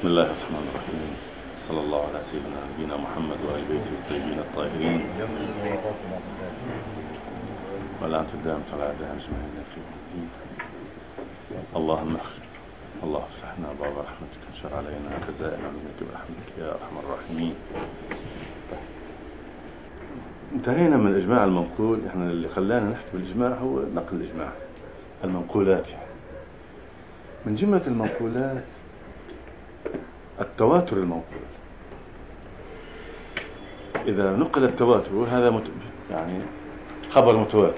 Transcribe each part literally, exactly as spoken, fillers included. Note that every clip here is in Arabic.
بسم الله الرحمن الرحيم. صلى الله على سيدنا نبينا محمد وآل بيته الطيبين الطاهرين. ولا أنت الدائم طلع دائم اسمعنا فيه. اللهم اغفر الله افتح لنا باب رحمتك انشر علينا خزائن علمك برحمتك يا أرحم الراحمين. انتهينا من الإجماع المنقول. احنا اللي خلانا نحكي بالإجماع هو نقل الإجماع المنقولات. يعني من جملة المنقولات التواتر المنقول. إذا نقل التواتر هذا مت... يعني خبر متواتر.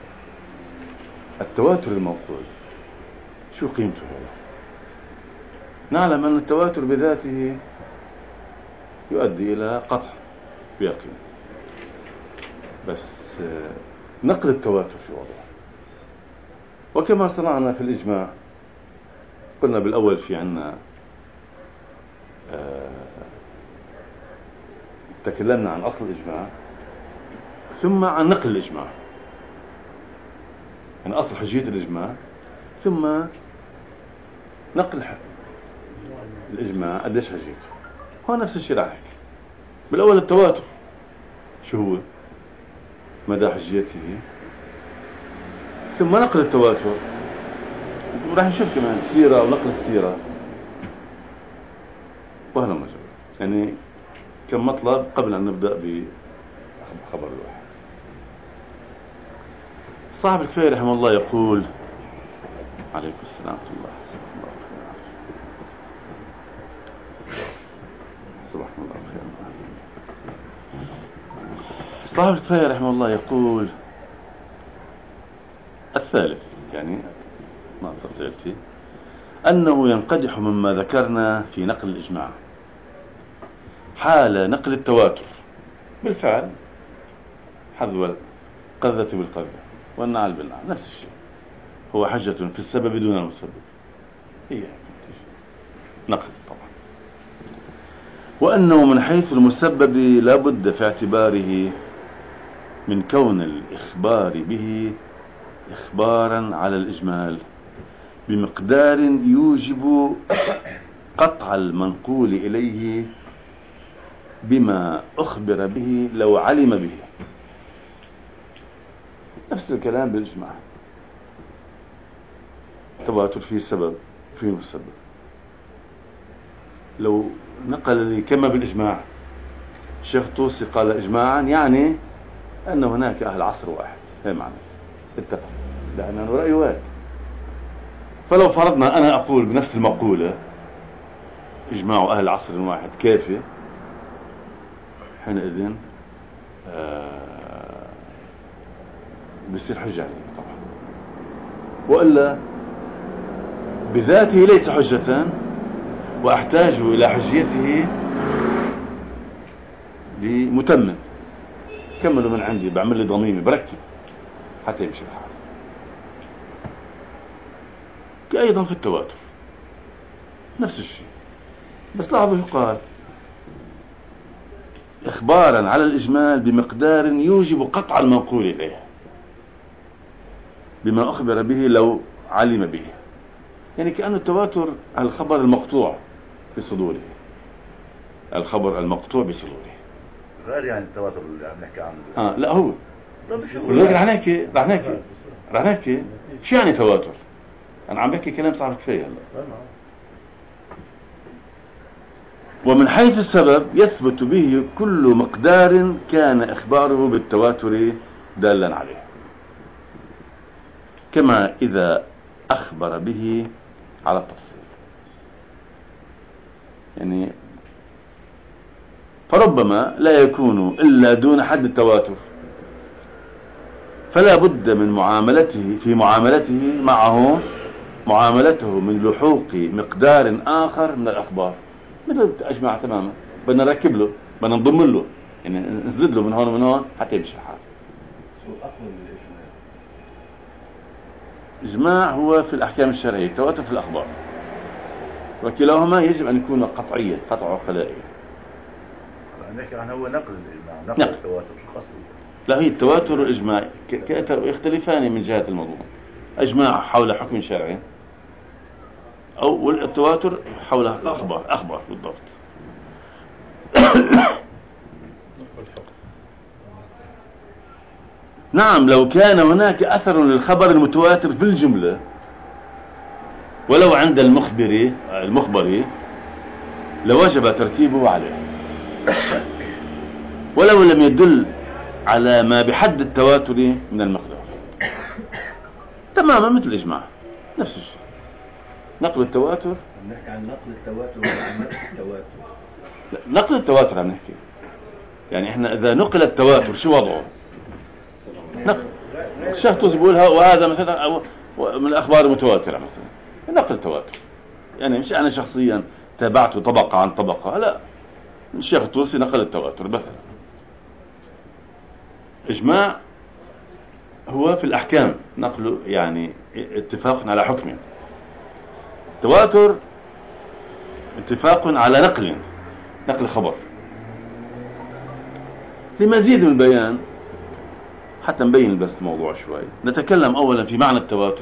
التواتر المنقول شو قيمته هذا؟ نعلم أن التواتر بذاته يؤدي إلى قطع بيقين، بس نقل التواتر في وضعه. وكما صنعنا في الإجماع قلنا بالأول في عنا آه تكلمنا عن أصل الإجماع ثم عن نقل الإجماع، يعني أصل حجية الإجماع ثم نقل الإجماع قديش حجيته. هو نفس الشيء راح نحكي بالأول التواتر شو هو مدى حجيته، ثم نقل التواتر، وراح نشوف كمان السيرة ونقل السيرة وهنا مجرد. يعني كم مطلب قبل أن نبدأ بخبر الواحد. صاحب الكفاية رحمه الله يقول عليكم السلام ورحمة الله صباح الله خير. صاحب الكفاية رحمه الله يقول الثالث، يعني ما تطيعتي، أنه ينقدح مما ذكرنا في نقل الإجماع حال نقل التواتر بالفعل، حذو القذة بالقذة والنعل بالنعل نفس الشيء، هو حجة في السبب دون المسبب، هي نقل طبعا. وأنه من حيث المسبب لا بد في اعتباره من كون الإخبار به إخبارا على الإجمال بمقدار يوجب قطع المنقول إليه بما أخبر به لو علم به. نفس الكلام بالإجماع، التواتر فيه سبب فيه مسبب. لو نقل لي كما بالإجماع الشيخ الطوسي قال إجماعا، يعني أن هناك أهل عصر واحد، هي معنى اتفق، لأنه رأي واحد. فلو فرضنا أنا أقول بنفس المقولة إجماع أهل عصر واحد كافي، حينئذ آه بيصير حجة عليه طبعا، وإلا بذاته ليس حجة وأحتاج إلى حجيته لمتمم. كملوا من عندي، بعمل لي ضميمي بركب حتى يمشي الحال. أيضا في التواتر نفس الشيء، بس لاحظوا يقال إخبارا على الإجمال بمقدار يوجب قطع المنقول إليه بما أخبر به لو علم به. يعني كأن التواتر الخبر المقطوع بصدوره، الخبر المقطوع بصدوره غير يعني التواتر اللي عم نحكي عنه. اه لا هو راح نحكي راح نحكي راح نحكي شو يعني تواتر. أنا عم بحكي كلام صعب كفاية هلا. ومن حيث السبب يثبت به كل مقدار كان إخباره بالتواتر دالا عليه، كما إذا أخبر به على التفصيل. يعني فربما لا يكون إلا دون حد التواتر، فلا بد من معاملته في معاملته معه معاملته من لحوق مقدار آخر من الأخبار، مثل أجمع تماما، بدنا نركب له، بدنا نضم له، يعني نزد له من هون ومن هون حتى يمشي الحال. شو أقوى من الإجماع؟ الإجماع هو في الأحكام الشرعية، التواتر في الأخبار، وكلاهما يجب أن يكون قطعيا، قطع عقلائي. نحكي عن هو نقل الإجماع، نقل نعم. التواتر الأصلي. لا، هي التواتر والإجماع يختلفان من جهة الموضوع. أجماع حول حكم شرعي، أو التواتر حول الأخبار، أخبار بالضبط. نعم، لو كان هناك أثر للخبر المتواتر بالجملة ولو عند المخبر المخبر لوجب ترتيبه عليه، ولو لم يدل على ما بحد التواتر من المقدار. تماما مثل الإجماع، نفس الشيء. نقل التواتر، نحكي عن نقل التواتر وعن نقل التواتر. لا، نقل التواتر عم نحكي. يعني احنا اذا نقل التواتر شو وضعه؟ نقل شخص بيقولها وهذا مثلا أو من الاخبار المتواتره مثلا، نقل التواتر. يعني مش انا شخصيا تابعته طبقه عن طبقه، لا، الشيخ الطوسي نقل التواتر مثلا. اجماع هو في الاحكام نقله، يعني اتفاق على حكم. تواتر اتفاق على نقل نقل خبر. لمزيد من البيان حتى نبين بس الموضوع شوي، نتكلم اولا في معنى التواتر،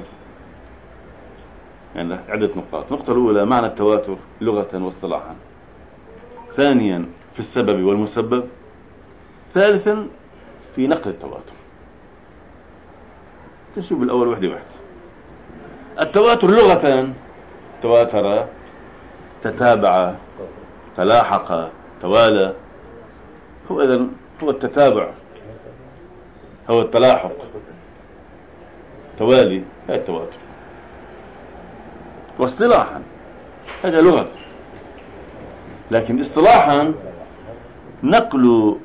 يعني عدة نقاط. النقطة الأولى معنى التواتر لغة واصطلاحا، ثانيا في السبب والمسبب، ثالثا في نقل التواتر. تشوف الأول وحدة وحدة. التواتر لغة تواتر، تتابع، تلاحق، توالى. هو إذن هو التتابع، هو التلاحق، توالي، هذا التواتر. واصطلاحا هذا لغة، لكن اصطلاحا نقل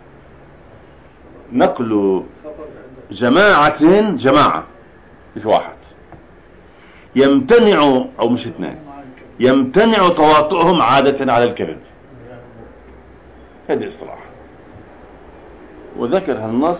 نقل جماعة جماعة مش واحد يمتنع أو مش اثنين يمتنع تواطؤهم عادة على الكذب. هذا اصطلاح، وذكر هالنص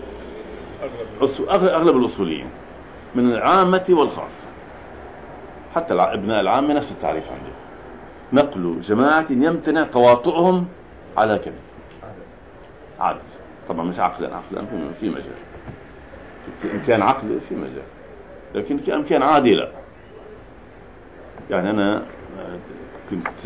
أغلب الأصوليين من العامة والخاصة، حتى ابناء العامة نفس التعريف عنده، نقل جماعة يمتنع تواطؤهم على كذب عادة. طبعا مش عقلا، عقلا في مجال، إن كان عقل في مجال، لكن إن كان عادي لا. يعني أنا كنت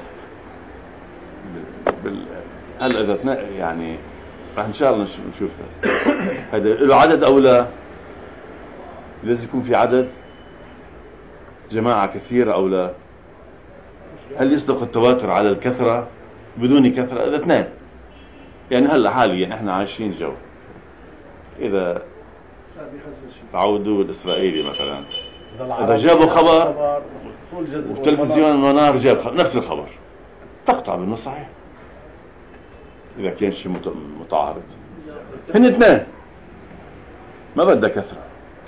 بال... هل إذا يعني راح إن شاء الله نشوفها هذا له عدد أو لا، لازم يكون في عدد جماعة كثيرة أو لا، هل يصدق التواتر على الكثرة بدون كثرة؟ إذا اثنين، يعني هلا حاليا احنا عايشين جو، إذا عودوا الإسرائيلي مثلا إذا جابوا خبر والتلفزيون المنار جاب نفس الخبر تقطع بالنص صحيح إذا كان شيء متعارض. هن اثنين ما بدها كثرة،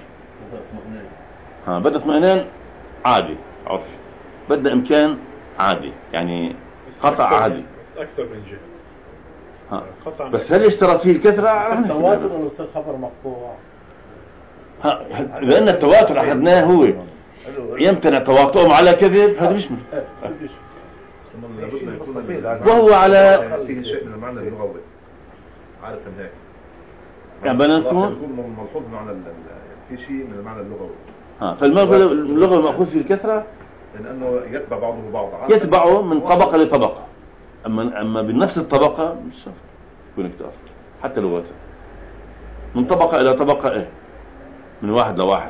ها بدها اطمئنان عادي عرفي، بدها إمكان عادي، يعني قطع عادي أكثر من جهة. ها. بس هل اشترط فيه الكثرة؟ التواتر ولا يصير خبر مقطوع؟ لأن التواتر أخذناه هو يمتنع تواطؤهم على كذب، هذا مش مشكلة، وهو على في شيء من المعنى اللغوي عادة هيك، يعني بدنا نكون ملحوظ معنى في شيء من المعنى اللغوي. ها فاللغة المأخوذ في الكثرة لأنه يتبع بعضه بعض، يتبعه من طبقة لطبقة، أما أما بنفس الطبقة مش شرط يكون كتار، حتى لغته من طبقة إلى طبقة إيه، من واحد لواحد.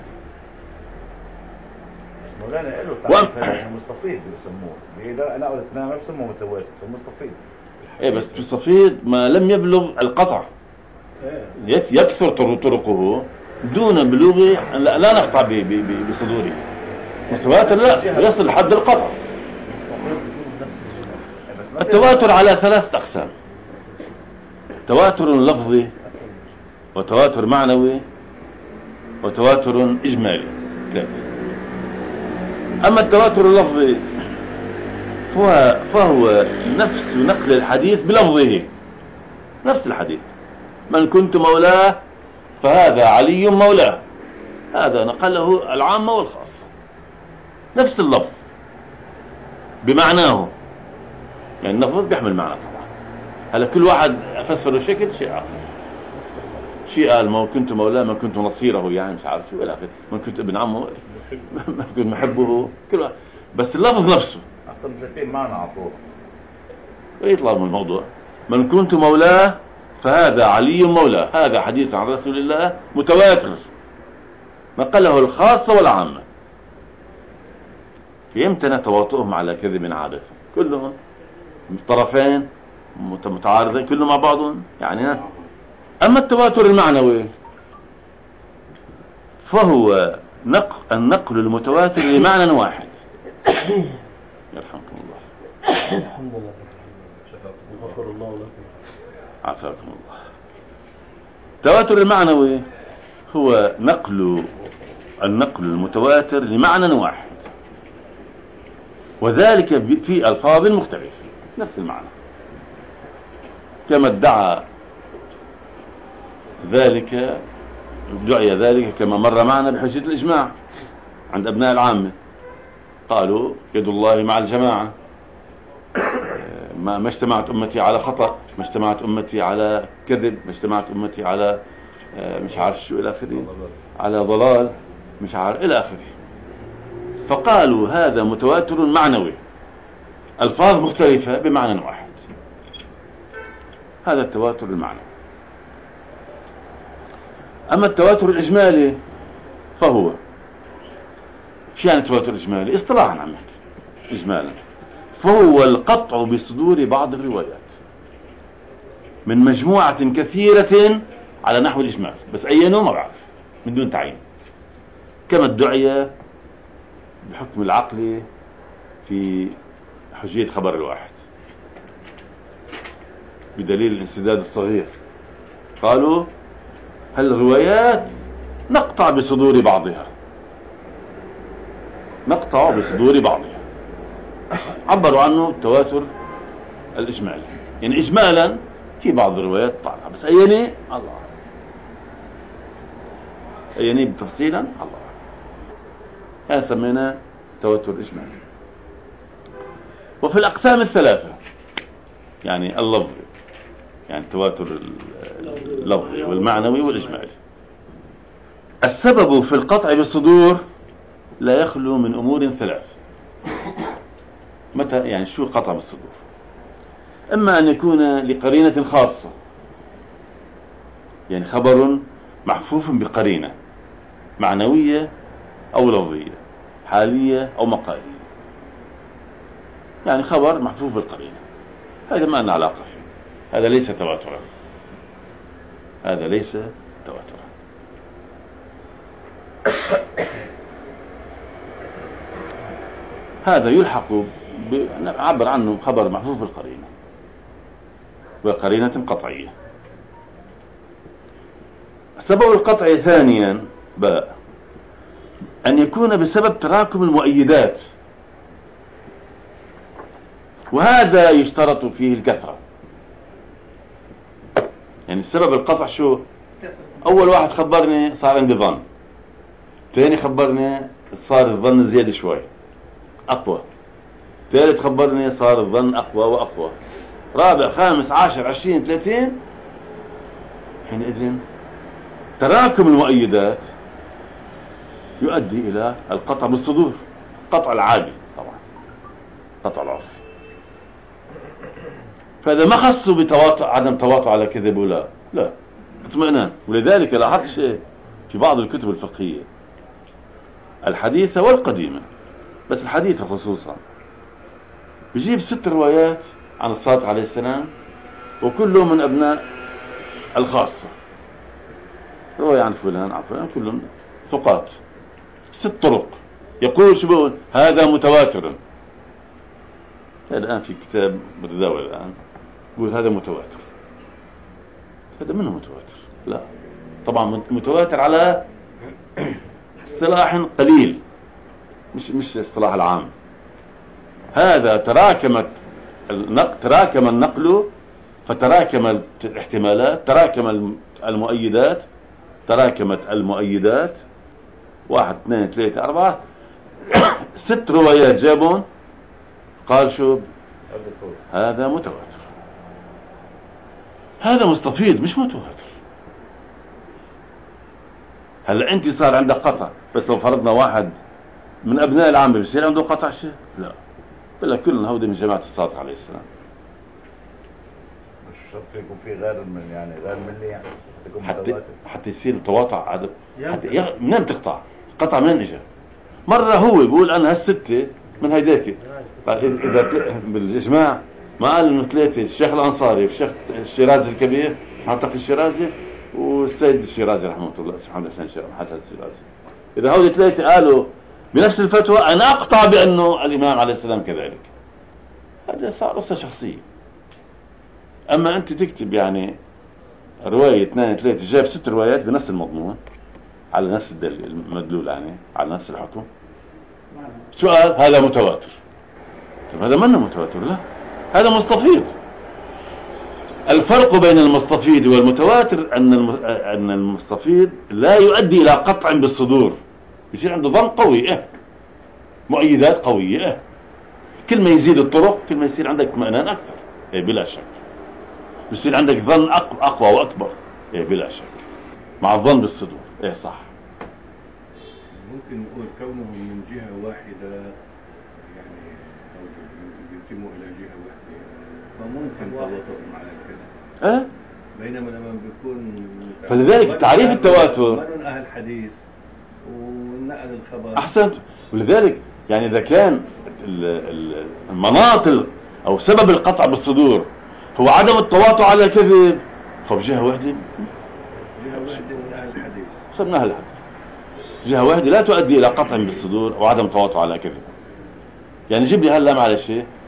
مولانا له تعريف المستفيض بيسموه، لا لا الاثنين ما بيسموه متواتر، المستفيض ايه بس المستفيض ما لم يبلغ القطع، يكثر طرقه دون بلوغ، لا, لا نقطع بصدوره. متواتر لا يصل لحد القطع. التواتر على ثلاث أقسام: تواتر لفظي، وتواتر معنوي، وتواتر إجمالي. ثلاثة. أما التواتر اللفظي فهو, فهو نفس نقل الحديث بلفظه، نفس الحديث: من كنت مولاه فهذا علي مولاه، هذا نقله العامة والخاصة، نفس اللفظ بمعناه، يعني اللفظ بيحمل معنى طبعا. هلا كل واحد فسره شكل، شيء آخر، شيء قال ما كنت مولاه، ما كنت نصيره، يعني مش عارف شو، إلى آخره، ما كنت ابن عمه، ما كنت محبه، كل واحد بس اللفظ نفسه أكثر من ثلاثين معنى على طول. ويطلع من الموضوع. من كنت مولاه فهذا علي مولاه، هذا حديث عن رسول الله متواتر نقله الخاصة والعامة. فيمتنع تواطؤهم على كذب عادة، كلهم طرفين متعارضين كلهم مع بعضهم يعني. أما التواتر المعنوي فهو نقل النقل المتواتر لمعنى واحد. يرحمكم الله. الحمد لله. غفر الله لكم. عافاكم الله. التواتر المعنوي هو نقل النقل المتواتر لمعنى واحد، وذلك في ألفاظ مختلفة نفس المعنى، كما ادعى ذلك دعي ذلك كما مر معنا بحجة الإجماع عند أبناء العامة. قالوا يد الله مع الجماعة، ما اجتمعت أمتي على خطأ، ما اجتمعت أمتي على كذب، ما اجتمعت أمتي على مش عارف شو إلى آخره، على ضلال مش عارف إلى آخره. فقالوا هذا متواتر معنوي، ألفاظ مختلفة بمعنى واحد. هذا التواتر المعنوي. أما التواتر الإجمالي فهو شو يعني التواتر الإجمالي؟ اصطلاحا عم نحكي إجمالا، فهو القطع بصدور بعض الروايات من مجموعة كثيرة على نحو الإجمال، بس أي نوع ما بعرف من دون تعيين، كما ادعي بحكم العقل في حجية خبر الواحد بدليل الانسداد الصغير. قالوا هل الروايات نقطع بصدور بعضها، نقطع بصدور بعضها، عبروا عنه التواتر الإجمالي، يعني إجمالا في بعض الروايات طالعة، بس أيني الله أيني بتفصيلا الله. هذا سمينا تواتر إجمالي. وفي الأقسام الثلاثة يعني اللفظي، يعني التواتر اللفظي والمعنوي والإجمالي، السبب في القطع بالصدور لا يخلو من أمور ثلاث. متى يعني شو قطع بالصدور؟ إما أن يكون لقرينة خاصة، يعني خبر محفوف بقرينة معنوية أو لفظية، حالية أو مقالية، يعني خبر محفوف بالقرينة، هذا ما لنا علاقة فيه، هذا ليس تواترا، هذا ليس تواترا. هذا يلحق ب... عبر عنه خبر محفوف بالقرينة وقرينة قطعية. سبب القطع ثانيا باء أن يكون بسبب تراكم المؤيدات، وهذا يشترط فيه الكثرة. يعني السبب القطع شو؟ أول واحد خبرني صار عندي ظن، ثاني خبرني صار الظن زيادة شوي أقوى، ثالث خبرني صار الظن أقوى وأقوى، رابع خامس عشر عشرين ثلاثين. حينئذ تراكم المؤيدات يؤدي إلى القطع بالصدور، قطع العادي طبعا، قطع العرف. فإذا ما خصوا بتواطؤ عدم تواطؤ على كذب ولا لا اطمئنان. ولذلك لاحظت شيء في بعض الكتب الفقهية الحديثة والقديمة، بس الحديثة خصوصا، بيجيب ست روايات عن الصادق عليه السلام وكلهم من أبناء الخاصة، رواية عن فلان عن فلان كلهم ثقات، ست طرق، يقول شو بقول هذا متواتر. الآن في كتاب متداول الآن يقول هذا متواتر، هذا منه متواتر؟ لا طبعا متواتر على اصطلاح قليل، مش مش الاصطلاح العام. هذا تراكمت النقل، تراكم النقل فتراكم الاحتمالات، تراكم المؤيدات، تراكمت المؤيدات، واحد اثنين ثلاثة أربعة ست روايات جابون، قال شو هذا متواتر، هذا مستفيض مش متواتر. هلا انت صار عندك قطع، بس لو فرضنا واحد من أبناء العامة بيصير عنده قطع شيء؟ لا، بقول لك كلهم هودي من جماعة الصادق عليه السلام. مش شرط يكون في غير من يعني غير ملي يعني يكون حتى متواتر. حتى يصير تواطع عدد حتى يغ... منين تقطع؟ قطع منين اجى؟ مرة هو يقول أنا هالستة من هيداك، إذا ت... بالإجماع ما قال إنه ثلاثة، الشيخ الأنصاري والشيخ الشيرازي الكبير معتقد الشيرازي والسيد الشيرازي رحمه الله محمد حسن حسن الشيرازي، إذا هؤلاء ثلاثة قالوا بنفس الفتوى أنا أقطع بأنه الإمام عليه السلام كذلك. هذا صار قصة شخصية. أما أنت تكتب يعني رواية اثنين ثلاثة جايب ست روايات بنفس المضمون على نفس الدليل المدلول يعني على نفس الحكم، سؤال هذا متواتر؟ طيب هذا منه متواتر، لا هذا مستفيض. الفرق بين المستفيض والمتواتر أن أن المستفيض لا يؤدي إلى قطع بالصدور، يصير عنده ظن قوي، إيه مؤيدات قوية، إيه كل ما يزيد الطرق كل ما يصير عندك اطمئنان أكثر، إيه بلا شك يصير عندك ظن أقوى وأكبر، إيه بلا شك مع الظن بالصدور، إيه صح. ممكن نقول كونهم من جهة واحدة يعني أو ينتموا إلى جهة واحدة فممكن تواترهم على الكذب، أه؟ بينما لما بيكون فلذلك تعريف التواتر من أهل الحديث ونقل الخبر أحسنت. ولذلك يعني إذا كان المناط أو سبب القطع بالصدور هو عدم التواطؤ على الكذب فبجهة واحدة جهة واحدة من أهل الحديث صرنا أهل الحديث، جهة واحدة لا تؤدي إلى قطع بالصدور أو عدم تواطؤ على كذب. يعني جيب لي هلا معلش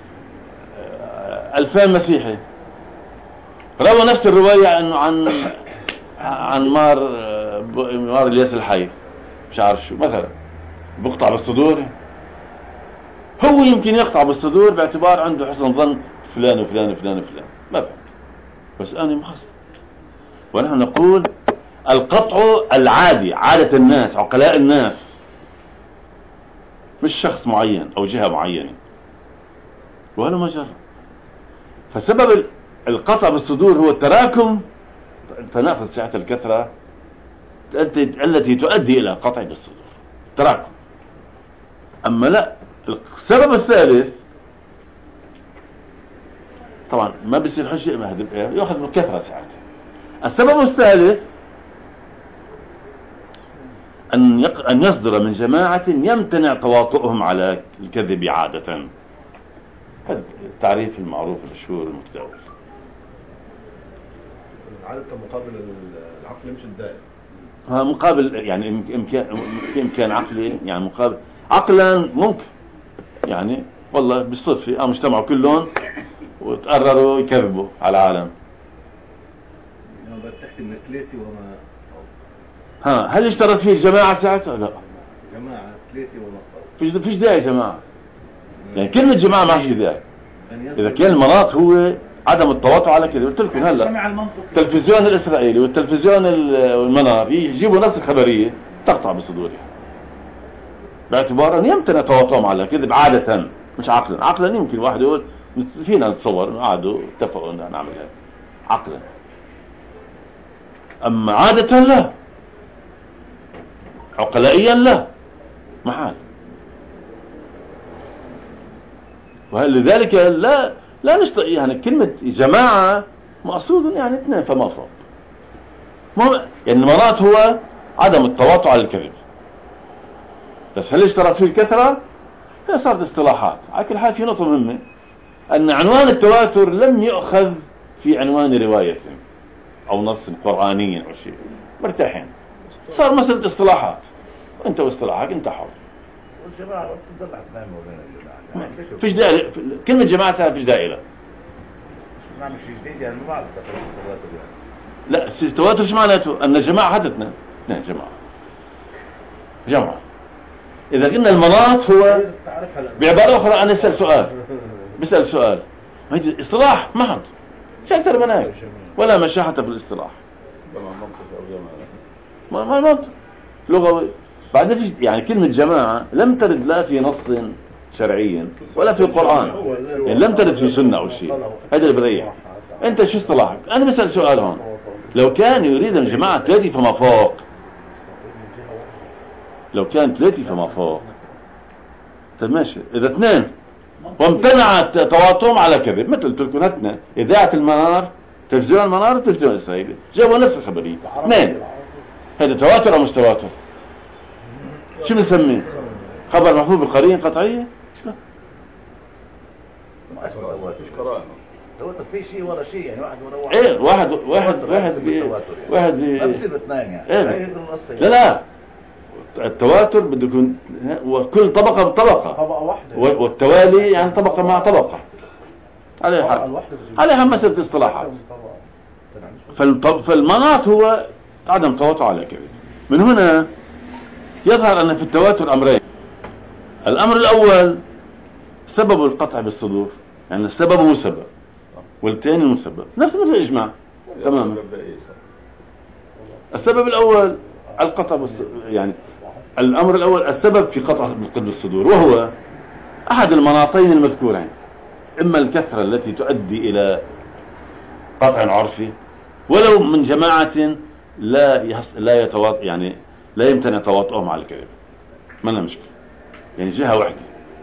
ألفين مسيحي روى نفس الرواية عنه عن عن مار مار الياس الحي مش عارف شو مثلا، بقطع بالصدور؟ هو يمكن يقطع بالصدور باعتبار عنده حسن ظن فلان وفلان وفلان وفلان مثلا، بس أنا مخصص. ونحن نقول القطع العادي عادة الناس عقلاء الناس مش شخص معين أو جهة معينة ولا مجرد. فسبب القطع بالصدور هو التراكم، فنأخذ سعة الكثرة التي تؤدي إلى قطع بالصدور تراكم. أما لا السبب الثالث طبعا ما بيصير حجة ما يأخذ بالكثرة ساعتها. السبب الثالث أن يق... أن يصدر من جماعة يمتنع تواطؤهم على الكذب عادة. هذا التعريف المعروف المشهور المتداول. عادة مقابل العقل مش الدائم. ها مقابل يعني إمكان في إمكان عقلي يعني مقابل عقلا ممكن يعني والله بالصدفة قاموا اجتمعوا كلهم وتقرروا يكذبوا على العالم. يعني بتحكي من ثلاثة وما ها هل اشترط فيه الجماعة ساعتها؟ لا جماعة ثلاثة وما فيش فيش داعي جماعة، يعني كلمة جماعة ما في داعي. إذا كان المناط هو عدم التواطؤ على كده قلت لكم هلا التلفزيون الإسرائيلي والتلفزيون المنار يجيبوا نفس الخبرية تقطع بصدورها باعتبار أن يمتنع تواطؤهم على كذب عادة مش عقلا. عقلا يمكن واحد يقول فينا نتصور قعدوا اتفقوا أن نعمل هذا عقلا، أما عادة لا، عقلائيا لا محال. ولذلك لا لا نشط يعني كلمة جماعة مقصود يعني اثنين فما فوق. يعني المناط هو عدم التواطؤ على الكذب، بس هل اشترط فيه الكثرة؟ هي صارت اصطلاحات. على كل حال في نقطة مهمة أن عنوان التواتر لم يؤخذ في عنوان رواية أو نص قرآني أو شيء، مرتاحين صار مسألة اصطلاحات، أنت واصطلاحك أنت حر. والجماعة بتضل اثنين مولانا الجماعة فيش داعي كلمة جماعة سهل فيش داعي لها. نعمل شيء جديد يعني ما بعرف التواتر يعني. لا التواتر شو معناته؟ أن الجماعة حدثنا اثنين جماعة جماعة. إذا قلنا المناط هو بعبارة أخرى أنا أسأل سؤال بسأل سؤال هذا اصطلاح محض مش أكثر من هيك ولا مشاحة في الاصطلاح ما ما منطق لغوي. بعدين في يعني كلمة جماعة لم ترد لا في نص شرعي ولا في القرآن، يعني لم ترد في سنة أو شيء. هذا اللي بريح. أنت شو اصطلاحك؟ أنا بسأل سؤال هون، لو كان يريد الجماعة ثلاثة فما فوق، لو كان ثلاثة فما فوق طيب ماشي، اذا اثنين وامتنع تواترهم على كذب، مثل تلكم اثنين اذاعة المنار، تلفزيون المنار والتلفزيون الاسرائيلي جابوا نفس الخبرية اثنين، هذا تواتر او مش تواتر؟ شو بنسميه؟ خبر محفوظ بقرينة قطعية؟ ما اسمه تواتر، مش قراءة تواتر في شيء ورا شيء، يعني واحد ورا واحد. ايه واحد واحد واحد بي واحد بي ما بصير اثنين يعني. ايه لا لا التواتر بده يكون وكل طبقة بطبقة، طبقة واحدة، والتوالي يعني طبقة مع طبقة، عليها حق، عليها مسألة اصطلاحات. فالمناط هو عدم تواتر على كذب. من هنا يظهر أن في التواتر أمرين. الأمر الأول سبب القطع بالصدور، يعني السبب مسبب، والثاني المسبب، نفس مثل الإجماع تماما. السبب الأول القطع بالصدور، يعني الأمر الأول السبب في قطع بالصدور، وهو أحد المناطين المذكورين، إما الكثرة التي تؤدي إلى قطع عرفي ولو من جماعة لا يحص... لا يتواط يعني لا يمتنع تواطؤهم على الكذب، ما لها مشكلة، يعني جهة واحدة.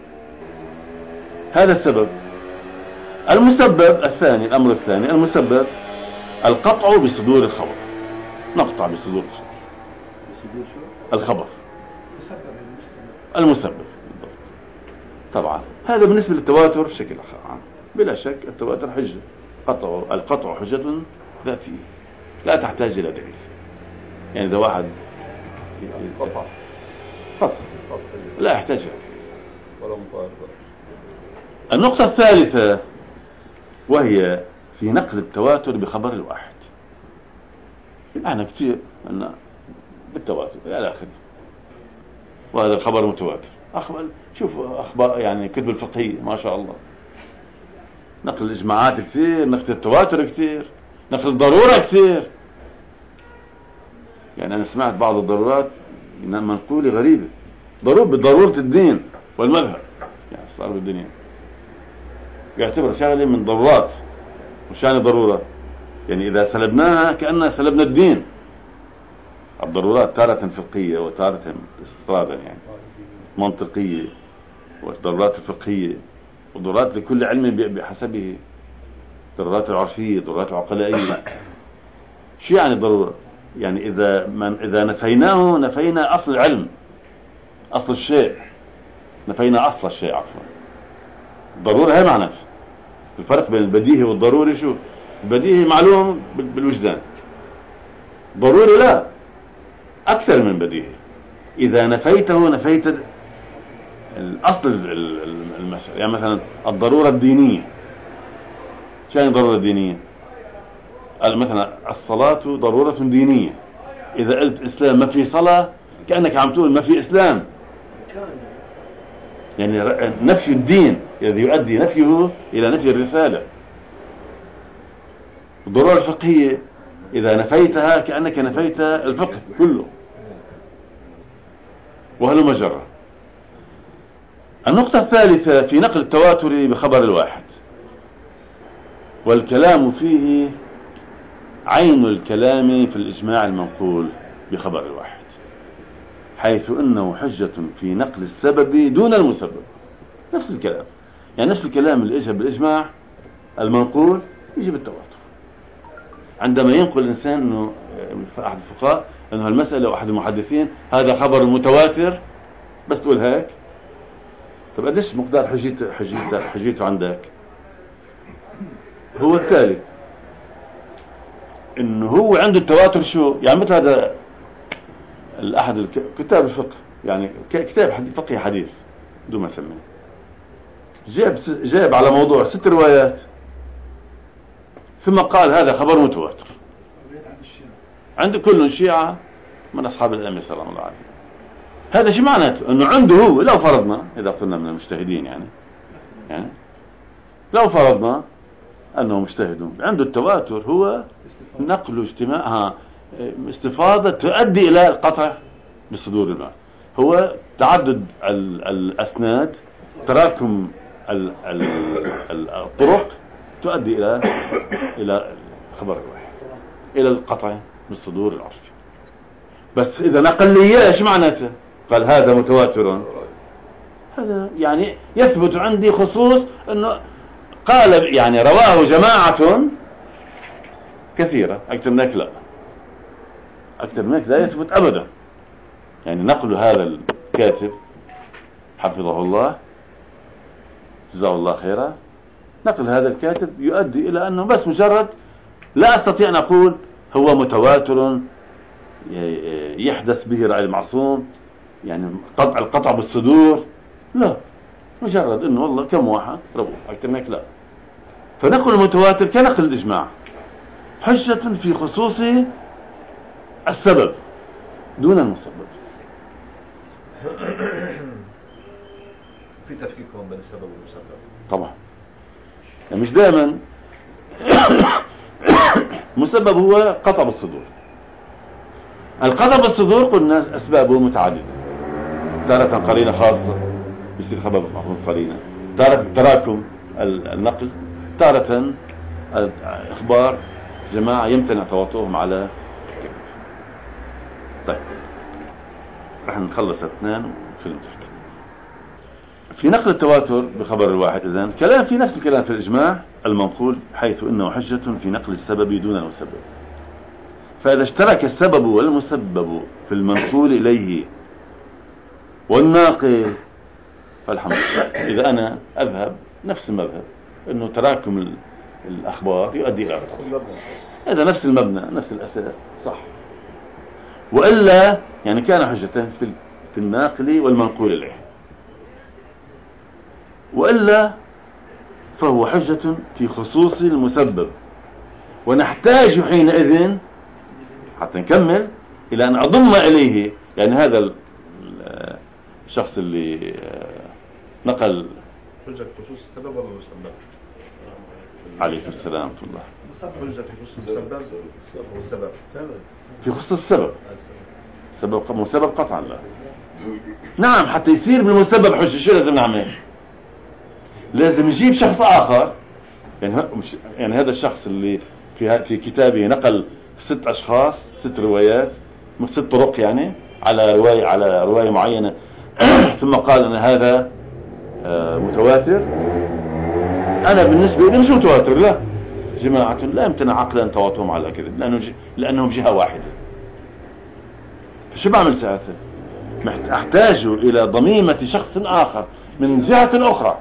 هذا السبب. المسبب الثاني، الأمر الثاني المسبب القطع بصدور الخبر، نقطع بصدور الخبر. الخبر المسبب طبعا. هذا بالنسبة للتواتر بشكل عام، بلا شك التواتر حجة، قطع القطع حجة ذاتية لا تحتاج إلى دليل. يعني إذا واحد قطع قطع لا يحتاج إلى دليل ولا مطالبة. النقطة الثالثة وهي في نقل التواتر بخبر الواحد. أنا كثير أن بالتواتر إلى آخره، وهذا الخبر متواتر. أخبر شوف أخبار يعني كتب الفقهية ما شاء الله، نقل الإجماعات كثير، نقل التواتر كثير، نقل الضرورة كثير. يعني أنا سمعت بعض الضرورات منقولة غريبة، ضرورة بضرورة الدين والمذهب، يعني صار بالدنيا يعتبر شغلة من ضرورات، وشان ضرورة يعني إذا سلبناها كأننا سلبنا الدين. الضرورات تارة فقهية وتارة استطرادا يعني منطقية، والضرورات الفقهية وضرورات لكل علم بحسبه، ضرورات العرفية، ضرورات العقلائية. شو يعني ضرورة؟ يعني إذا من إذا نفيناه نفينا أصل العلم، أصل الشيء، نفينا أصل الشيء عفوا. الضرورة هي معناتها الفرق بين البديهي والضروري. شو البديهي؟ معلوم بالوجدان، ضروري لا، أكثر من بديهي. إذا نفيته نفيت الأصل المسألة. يعني مثلا الضرورة الدينية، شو يعني الضرورة الدينية؟ مثلا الصلاة ضرورة دينية، إذا قلت إسلام ما في صلاة كأنك عم تقول ما في إسلام، يعني نفي الدين الذي يؤدي نفيه إلى نفي الرسالة. الضرورة الفقهية إذا نفيتها كأنك نفيت الفقه كله، وهل مجرى. النقطة الثالثة في نقل التواتر بخبر الواحد، والكلام فيه عين الكلام في الإجماع المنقول بخبر الواحد، حيث أنه حجة في نقل السبب دون المسبب. نفس الكلام، يعني نفس الكلام اللي اجى بالإجماع المنقول يجي بالتواتر. عندما ينقل الإنسان أنه أحد الفقهاء أنه المسألة وأحد المحدثين هذا خبر متواتر، بس تقول هيك، طب قديش مقدار حجيته حجيته حجيته عندك؟ هو التالي انه هو عنده التواتر. شو يعني؟ مثل هذا احد كتاب الفقه، يعني كتاب فقهي حديث بدون ما اسميه، جاب جاب على موضوع ست روايات ثم قال هذا خبر متواتر عند كل شيعة من اصحاب الائمه سلام الله عليهم. هذا شو معناته؟ انه عنده هو، لو فرضنا اذا قلنا من المجتهدين يعني يعني لو فرضنا انه مجتهد عنده التواتر، هو نقل اجتماعها استفاضة تؤدي الى القطع بصدور الماء، هو تعدد الاسناد، تراكم الطرق تؤدي الى الى خبر الواحد، الى القطع بالصدور العرفي. بس اذا نقل لي ايش معناته؟ قال هذا متواتر، هذا يعني يثبت عندي خصوص أنه قال يعني رواه جماعة كثيرة. أكثر من هيك لا، أكثر من هيك لا يثبت أبدا. يعني نقل هذا الكاتب حفظه الله جزاه الله خيرا، نقل هذا الكاتب يؤدي إلى أنه بس مجرد لا أستطيع أن أقول هو متواتر يحدث به رأي المعصوم، يعني قطع القطع بالصدور، لا، مجرد أنه والله كم واحد رواه، أكثر من هيك لا. فنقل المتواتر كنقل الإجماع حجة في خصوص السبب دون المسبب. في تفكيك بين السبب والمسبب طبعا، يعني مش دائما مسبب هو قطع بالصدور. القطع بالصدور قلنا أسبابه متعددة، تارة قرينة خاصة يصير خبر معروف قرينة، تارة تراكم النقل، تارة إخبار جماعة يمتنع تواطؤهم على الكذب. طيب رح نخلص اثنين في الامتحان. في نقل التواتر بخبر الواحد إذن كلام في نفس الكلام في الإجماع المنقول، حيث إنه حجة في نقل السبب دون المسبب. فإذا اشترك السبب والمسبب في المنقول إليه والناقل فالحمد لله. إذا أنا أذهب نفس المذهب إنه تراكم الأخبار يؤدي إلى القطع، هذا نفس المبنى نفس الأساس صح، وإلا يعني كان حجة في الناقل والمنقول إليه، وإلا فهو حجة في خصوص المسبب. ونحتاج حينئذ حتى نكمل إلى أن أضم إليه، يعني هذا الشخص اللي نقل حجة خصوص السبب ولا المسبب؟ عليه السلام ورحمة الله. حجة في خصوص المسبب والسبب في خصوص السبب، سبب مسبب قطعا لا. نعم، حتى يصير بالمسبب حجة شو لازم نعمل؟ لازم نجيب شخص آخر، يعني يعني هذا الشخص اللي في في كتابه نقل ست أشخاص ست روايات ست طرق يعني على رواية على رواية معينة ثم قال أن هذا متواتر. أنا بالنسبة لي مش متواتر، لا، جماعة لا يمتنع عقلا تواطؤهم على كذب لأنه ج... لأنهم جهة واحدة. فشو بعمل ساعتها؟ أحتاج إلى ضميمة شخص آخر من جهة أخرى،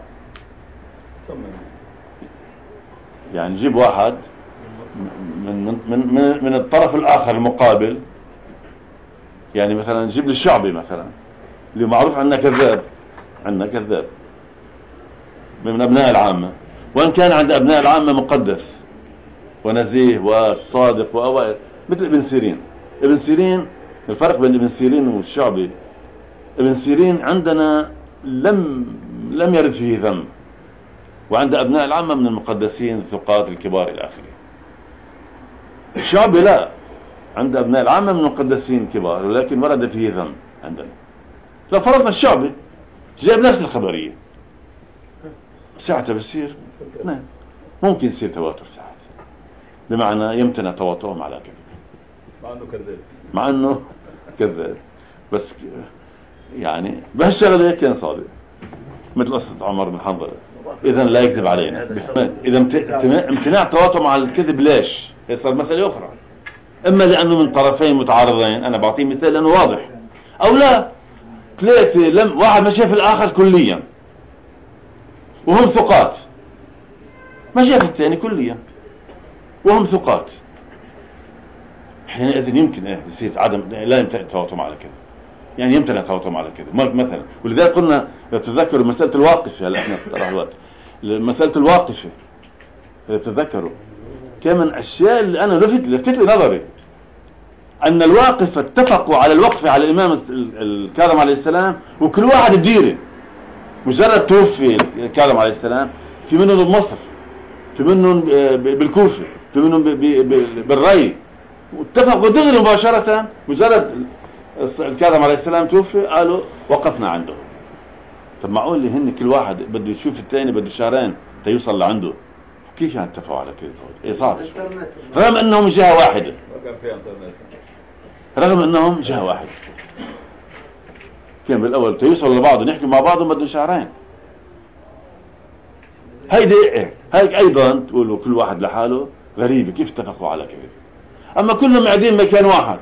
يعني نجيب واحد من من من من الطرف الآخر المقابل، يعني مثلا نجيب لي الشعبي مثلا اللي معروف عنا كذاب، عنا كذاب من أبناء العامة، وإن كان عند أبناء العامة مقدس ونزيه وصادق وأوائل مثل ابن سيرين. ابن سيرين الفرق بين ابن سيرين والشعبي، ابن سيرين عندنا لم لم يرد فيه ذم، وعند أبناء العامة من المقدسين الثقات الكبار إلى آخره. الشعبي لا، عند أبناء العامة من المقدسين الكبار ولكن ورد فيه ذم عندنا. ففرضنا الشعبي جاب نفس الخبرية، ساعتها بصير نعم ممكن يصير تواتر ساعتها، بمعنى يمتنع تواطؤهم على كذب مع انه كذاب، مع انه كذاب، بس يعني بهالشغله كان صادق مثل قصة عمر بن حنظلة. اذا لا يكذب علينا. اذا امتناع تواطؤ مع الكذب ليش؟ هي صار مسألة اخرى، اما لانه من طرفين متعارضين، انا بعطيه مثال لانه واضح، او لا ثلاثة لم واحد ما شاف الاخر كليا وهم ثقات، ما شاف الثاني كليا وهم ثقات، حينئذ يمكن ايه يصير عدم لا يمتنع تواطؤ على كذا، يعني يمتنع تواطؤ على كذا مثلا. ولذلك قلنا تتذكروا مسألة الواقفة، هلا احنا راح الوقت مسألة الواقفة تتذكروا كم من اشياء اللي انا لفت لفت لي نظري، ان الواقف اتفقوا على الوقف على الامام الكاظم عليه السلام، وكل واحد بديره مجرد توفي الكاظم عليه السلام، في منهم بمصر، في منهم بالكوفة، في منهم بالري، واتفقوا دغري مباشرة مجرد الكاظم عليه السلام توفي قالوا وقفنا عنده. طب معقول اللي هن كل واحد بده يشوف الثاني بده شهرين تيوصل لعنده، كيف يعني اتفقوا على كده؟ ايه صعب، رغم انهم جهة واحدة، رغم انهم جهة واحدة. كان بالاول تيوصلوا لبعض ونحكي مع بعض ومدوا شهرين. هيدي ايه هيك ايضا تقولوا كل واحد لحاله غريبة كيف اتفقوا على كذا. اما كلهم قاعدين مكان واحد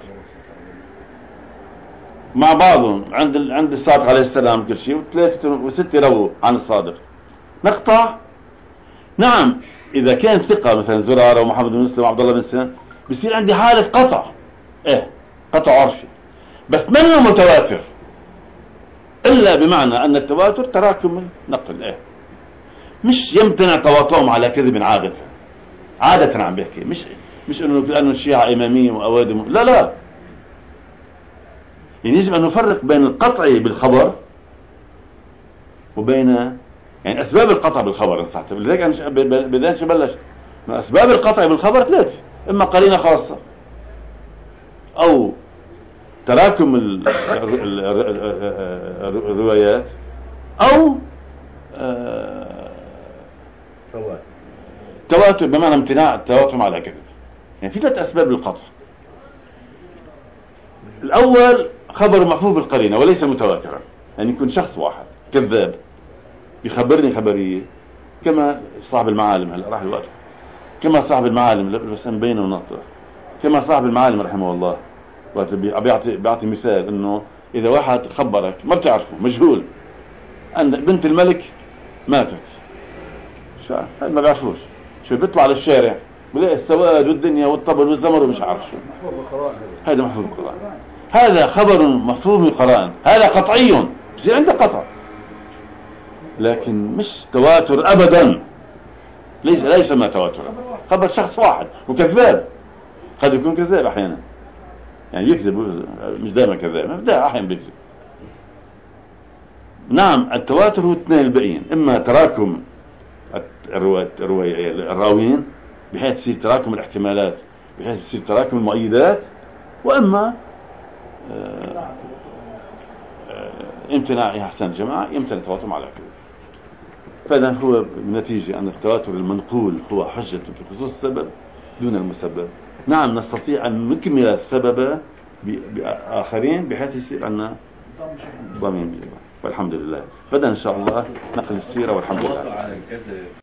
مع بعضهم عند ال... عند الصادق عليه السلام كل شيء، وثلاثة وستة رووا عن الصادق نقطع. نعم اذا كان ثقة مثلا زرارة ومحمد بن مسلم وعبد الله بن سلام بصير عندي حالة قطع، ايه قطع عرفي، بس منه متواتر الا بمعنى ان التواتر تراكم النقل، ايه مش يمتنع تواطؤهم على كذب عادة. عادة عم بحكي، مش مش انه لانه الشيعة امامية واوادم، لا لا، يعني يجب ان نفرق بين القطع بالخبر وبين يعني اسباب القطع بالخبر. صحت لذلك انا بدأت شو بلش اسباب القطع بالخبر ثلاث، اما قرينة خاصة او تراكم الروايات او تواتر تواتر بمعنى امتناع التواتر على كذب. يعني في ثلاث اسباب للقطع. الاول خبر محفوظ بالقرينه وليس متواترا، يعني يكون شخص واحد كذاب بيخبرني خبريه كما صاحب المعالم، هلا راح الوقت، كما صاحب المعالم بس مبين ونطق، كما صاحب المعالم رحمه الله بيعطي بيعطي مثال انه اذا واحد خبرك ما بتعرفه مجهول ان بنت الملك ماتت، شو هذا ما بيعرفوش، شو بيطلع على الشارع بلاقي السواد والدنيا والطبل والزمر ومش عارف شو، هذا محفوظ بالقرآن، هذا خبر محفوظ بالقرآن، هذا قطعي بصير عنده قطع، لكن مش تواتر ابدا، ليس ليس ما تواتر، خبر شخص واحد وكذاب، قد يكون كذاب احيانا، يعني يكذب مش دائما كذاب، ده احيانا بيكذب. نعم التواتر هو اثنين الباقيين، اما تراكم الراويين بحيث يصير تراكم الاحتمالات بحيث يصير تراكم المؤيدات، واما آه آه امتناع احسان الجماعه يمتنع التواتر على كذا. فاذا هو بالنتيجه ان التواتر المنقول هو حجه في خصوص السبب دون المسبب. نعم نستطيع ان نكمل السبب باخرين بحيث يصير عندنا ضمين، والحمد لله. بدأ ان شاء الله نقل السيره والحمد لله.